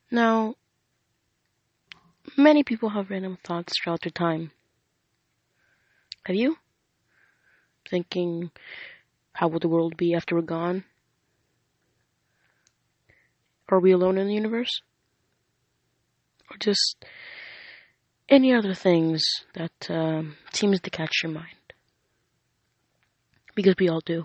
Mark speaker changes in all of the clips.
Speaker 1: Now, many people have random thoughts throughout their time. Have you? Thinking, how will the world be after we're gone? Are we alone in the universe? Or just any other things that seems to catch your mind? Because we all do.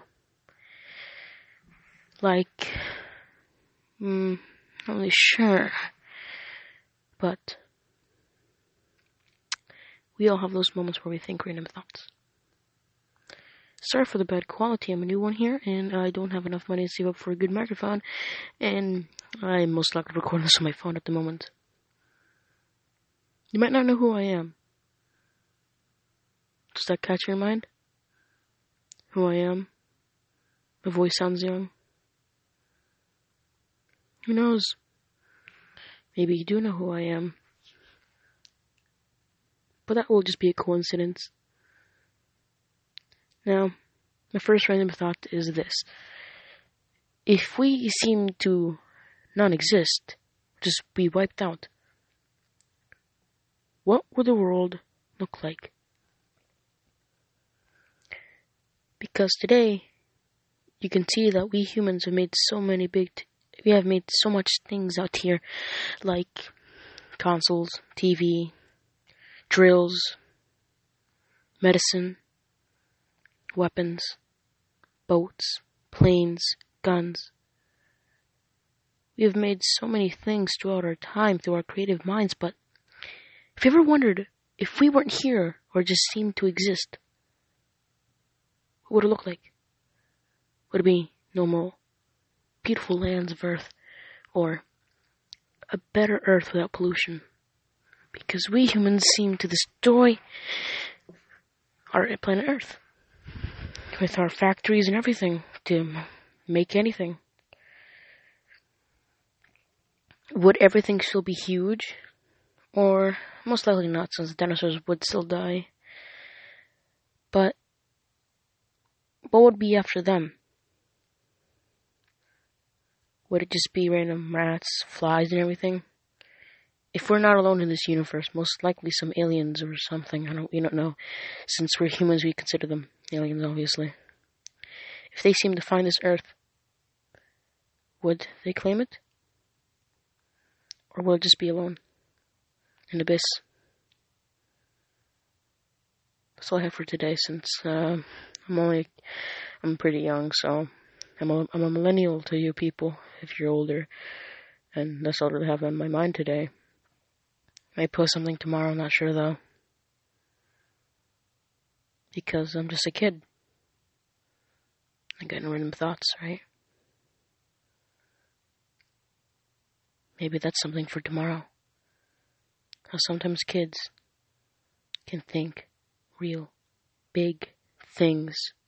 Speaker 1: Like, not really sure, but we all have those moments where we think random thoughts. Sorry for the bad quality, I'm a new one here, and I don't have enough money to save up for a good microphone, and I'm most likely recording this on my phone at the moment. You might not know who I am. Does that catch your mind? Who I am? My voice sounds young. Who knows? Maybe you do know who I am. But that will just be a coincidence. Now, my first random thought is this. If we seem to non-exist, just be wiped out, what would the world look like? Because today, you can see that we humans have made we have made so much things out here, like consoles, TV, drills, medicine, weapons, boats, planes, guns. We have made so many things throughout our time, through our creative minds, but have you ever wondered if we weren't here or just seemed to exist? What would it look like? Would it be normal, beautiful lands of Earth, or a better Earth without pollution? Because we humans seem to destroy our planet Earth with our factories and everything to make anything. Would everything still be huge? Or most likely not, since dinosaurs would still die. But what would be after them? Would it just be random rats, flies, and everything? If we're not alone in this universe, most likely some aliens or something. We don't know. Since we're humans, we consider them aliens, obviously. If they seem to find this Earth, would they claim it? Or will it just be alone? An abyss? That's all I have for today, since I'm pretty young, so I'm a millennial to you people, if you're older, and that's all I have on my mind today. Might post something tomorrow, I'm not sure though, because I'm just a kid. I got no random thoughts, right? Maybe that's something for tomorrow. How sometimes kids can think real big things